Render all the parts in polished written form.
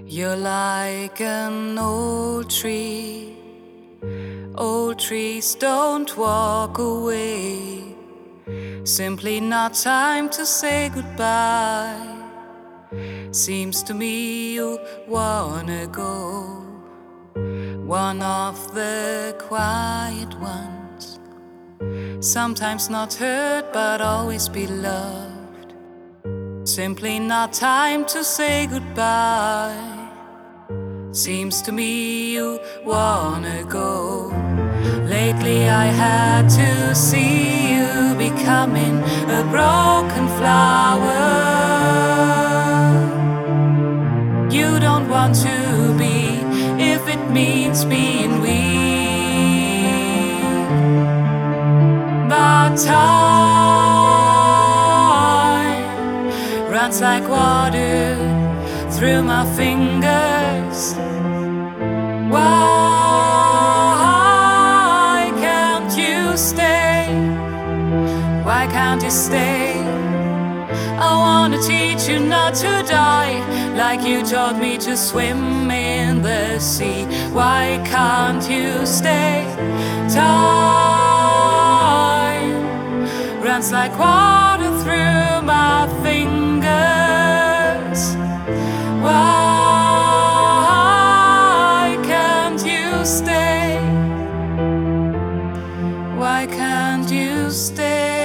You're like an old tree. Old trees don't walk away. Simply not time to say goodbye. Seems to me you wanna go. One of the quiet ones. Sometimes not heard but always beloved. Simply not time to say goodbye. Seems to me you wanna go. Lately I had to see you becoming a broken flower. You don't want to be if it means being weak. But time runs like water through my fingers. Why can't you stay? Why can't you stay? I wanna teach you not to die, like you taught me to swim in the sea. Why can't you stay? Time runs like water through my fingers. Why can't you stay? Why can't you stay?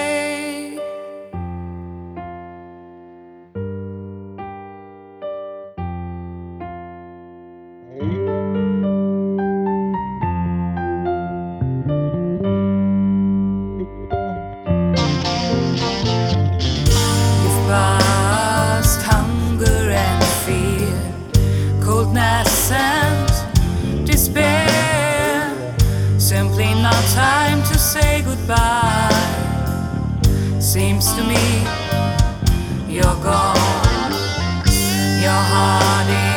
You've passed hunger and fear, coldness and despair. Simply not time to say goodbye. Seems to me you're gone. Your heart is